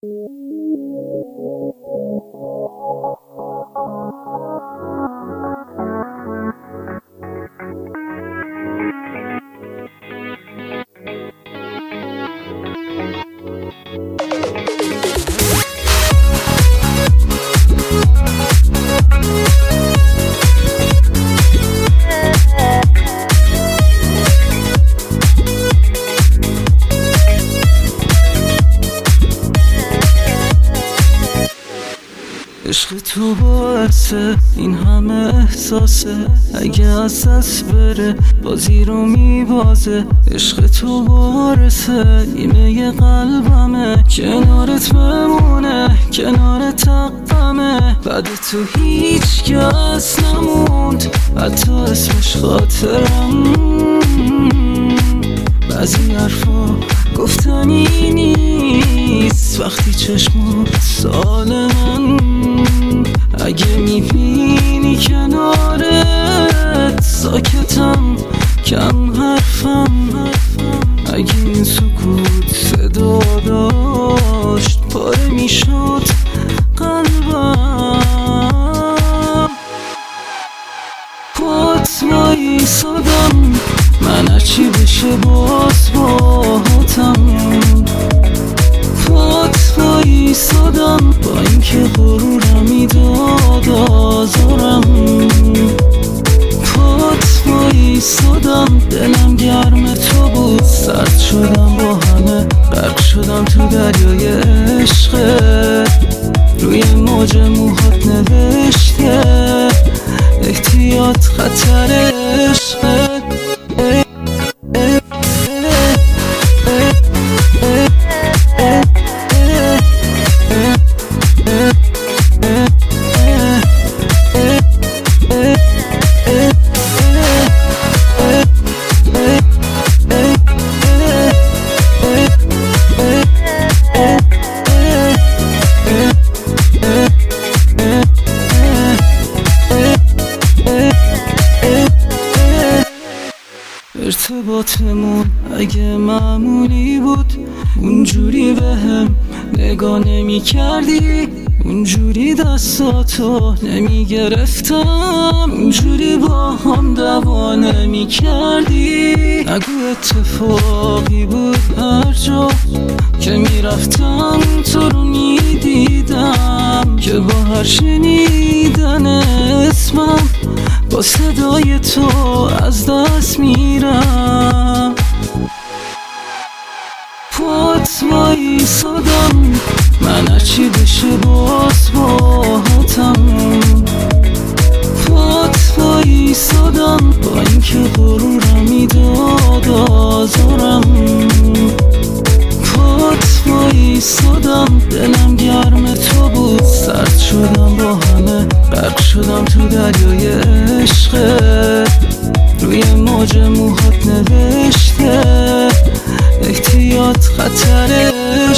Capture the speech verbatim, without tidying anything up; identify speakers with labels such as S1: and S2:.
S1: عشق تو باعثه این همه احساسه، اگه از دست بره بازی رو میبازه. عشق تو وارثه نیمه قلبمه، کنارت بمونه کنار تقمه. بعد تو هیچ کس نموند حتی اسمش خاطرم. بعضی حرفا گفتنی نیست وقتی چشمات سال من. اگه میبینی کنارت ساکتم کم حرفم. اگه این سکوت صدا داشت پاره میشد قلبم. پات وایسادم من هرچی بشه باز باهاتم. پات وایسادم با اینکه غرورم میداد آزارم. پات وایسادم دلم گرم تو بود، سرد شدم با همه، غرق شدم تو دریای عشقت. روی موج موهات نوشته احتیاط خطر عشقت. ارتباطمون اگه معمولی بود اونجوری به هم نگاه نمی کردی، اونجوری دستاتو نمی گرفتم، اونجوری با هم دعوا نمی کردی. نگو اتفاقی بود هر جا که می رفتم تو رو می دیدم، که با هر شنیدن اسمم با صدای تو از دست میرم. پات وایسادم من هرچی بشه باز باهاتم. پات وایسادم با اینکه غرورم میداد آزارم. پات وایسادم دلم گرم تو بود، سرد شدم با همه، غرق شدم تو دریای عشقت. روی موج موهات نوشته احتیاط خطر